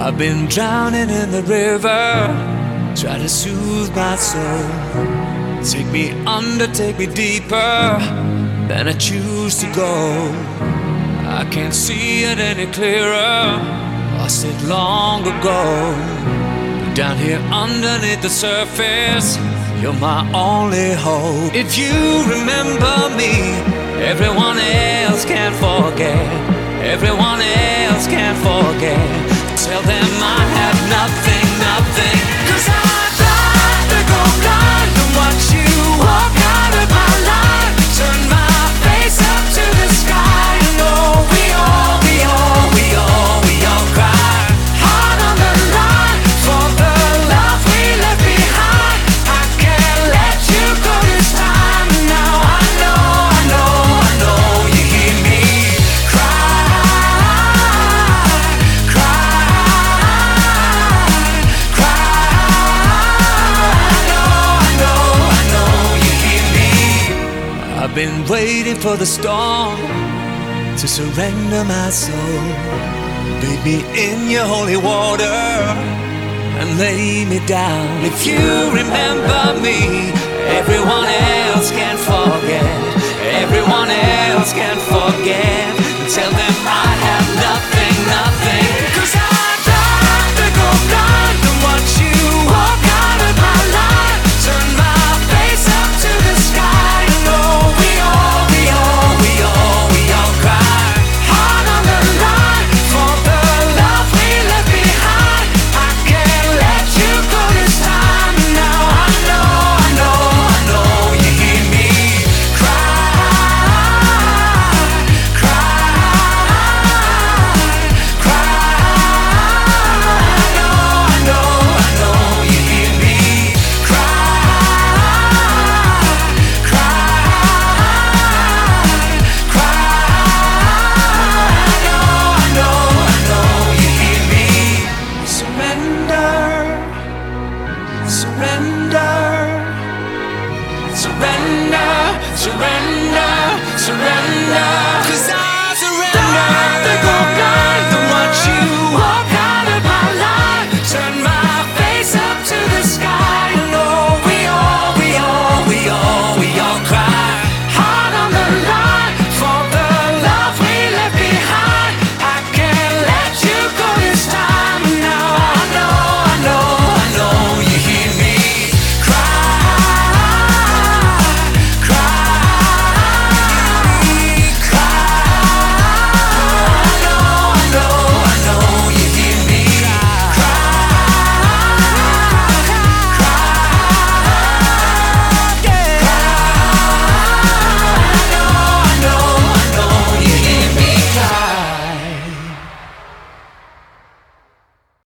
I've been drowning in the river, try to soothe my soul. Take me under, take me deeper than I choose to go. I can't see it any clearer, lost it long ago. But down here underneath the surface, you're my only hope. If you remember me, everyone else can't forget. Everyone else can't forget. Tell them I have nothing, nothing. 'Cause I'd rather go blind than watch you walk out of my life. Turn my face up to the sky. You know we all cry. Heart on the line for the love we left behind. I can't let you go this time. Now I know you hear me cry, cry. I know you hear me. I've been waiting for the storm to surrender my soul. Bathe me in your holy water and lay me down. If you remember me, everyone else can forget. Everyone else can forget. Tell them